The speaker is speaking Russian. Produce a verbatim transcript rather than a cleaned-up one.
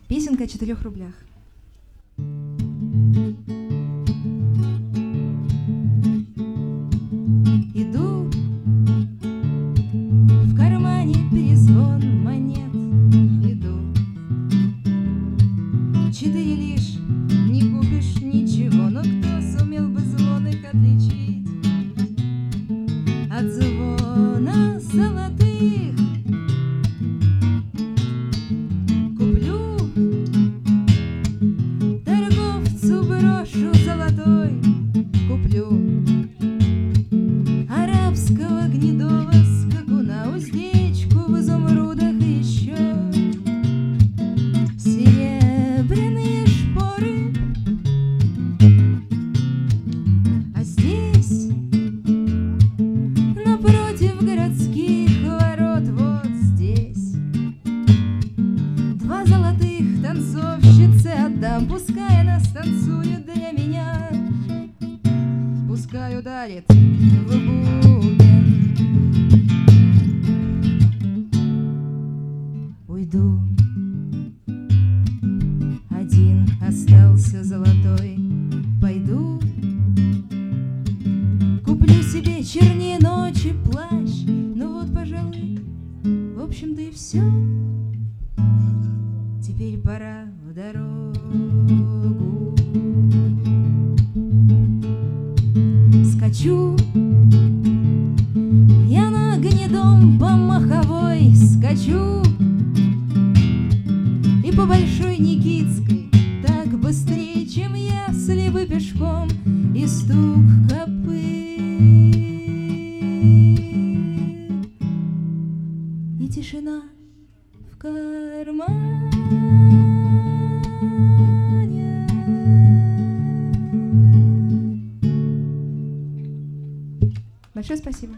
Песенка о четырех рублях. Иду, в кармане перезвон монет. Иду, четыре лишь не купишь ничего, но кто сумел бы звон их отличить от звона золотых? Куплю, торговцу брошу золотой, куплю арабского гнедого скакуна, уздечку в изумрудах и еще серебряные шпоры. А здесь, напротив городских ворот, вот здесь два золотых танцовщицы отдам, пускай она станцует для меня, пускай ударит в бубен. Уйду, один остался золотой, пойду, куплю себе чернее ночи плащ. Ну вот, пожалуй, в общем-то и все. Теперь пора в дорогу. Скачу я на гнедом по Маховой, скачу и по Большой Никитской, так быстрее, чем если бы пешком, и стук копыт, и тишина в кармане. Большое спасибо.